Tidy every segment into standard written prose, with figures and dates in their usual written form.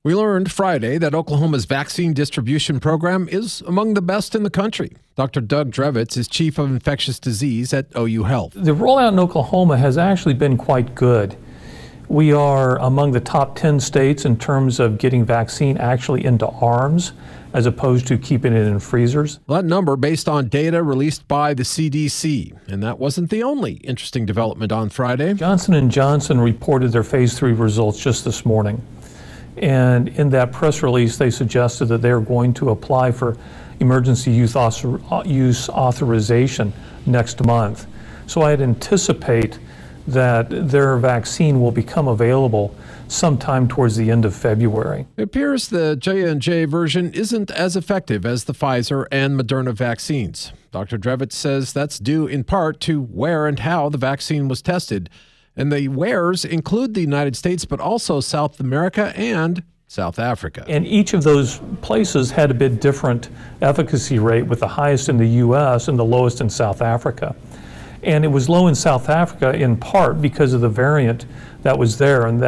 We learned Friday that Oklahoma's vaccine distribution program is among the best in the country. Dr. Doug Drevitz is chief of infectious disease at OU Health. The rollout in Oklahoma has actually been quite good. We are among the top 10 states in terms of getting vaccine actually into arms as opposed to keeping it in freezers. That number based on data released by the CDC. And that wasn't the only interesting development on Friday. Johnson & Johnson reported their phase 3 results just this morning. And in that press release, they suggested that they're going to apply for emergency use authorization next month. So I'd anticipate that their vaccine will become available sometime towards the end of February. It appears the J&J version isn't as effective as the Pfizer and Moderna vaccines. Dr. Drevitz says that's due in part to where and how the vaccine was tested. And the wheres include the United States, but also South America and South Africa. And each of those places had a bit different efficacy rate, with the highest in the U.S. and the lowest in South Africa. And it was low in South Africa in part because of the variant that was there, and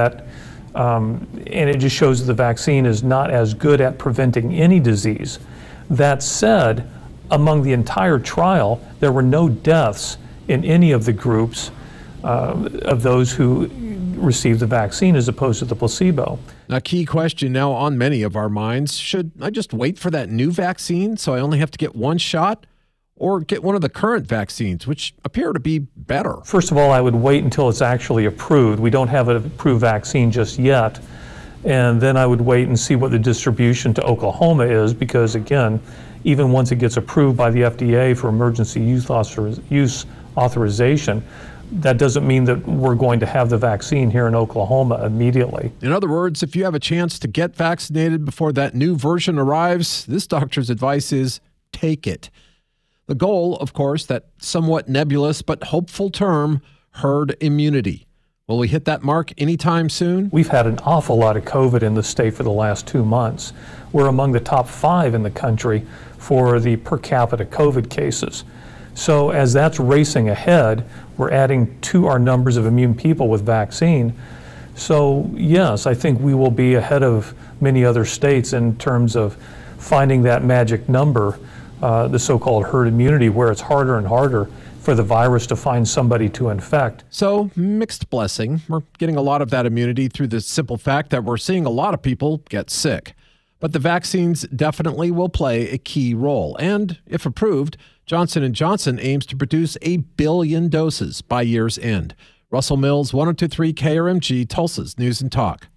it just shows that the vaccine is not as good at preventing any disease. That said, among the entire trial, there were no deaths in any of the groups of those who received the vaccine as opposed to the placebo. A key question now on many of our minds: should I just wait for that new vaccine so I only have to get one shot, or get one of the current vaccines, which appear to be better? First of all, I would wait until it's actually approved. We don't have an approved vaccine just yet. And then I would wait and see what the distribution to Oklahoma is, because again, even once it gets approved by the FDA for emergency use authorization, that doesn't mean that we're going to have the vaccine here in Oklahoma immediately. In other words, if you have a chance to get vaccinated before that new version arrives, this doctor's advice is take it. The goal, of course, that somewhat nebulous but hopeful term, herd immunity. Will we hit that mark anytime soon? We've had an awful lot of COVID in the state for the last 2 months. We're among the top 5 in the country for the per capita COVID cases. So as that's racing ahead, we're adding to our numbers of immune people with vaccine. So yes, I think we will be ahead of many other states in terms of finding that magic number, the so-called herd immunity, where it's harder and harder for the virus to find somebody to infect. So, mixed blessing. We're getting a lot of that immunity through the simple fact that we're seeing a lot of people get sick. But the vaccines definitely will play a key role. And if approved, Johnson & Johnson aims to produce 1 billion doses by year's end. Russell Mills, 102.3 KRMG, Tulsa's News and Talk.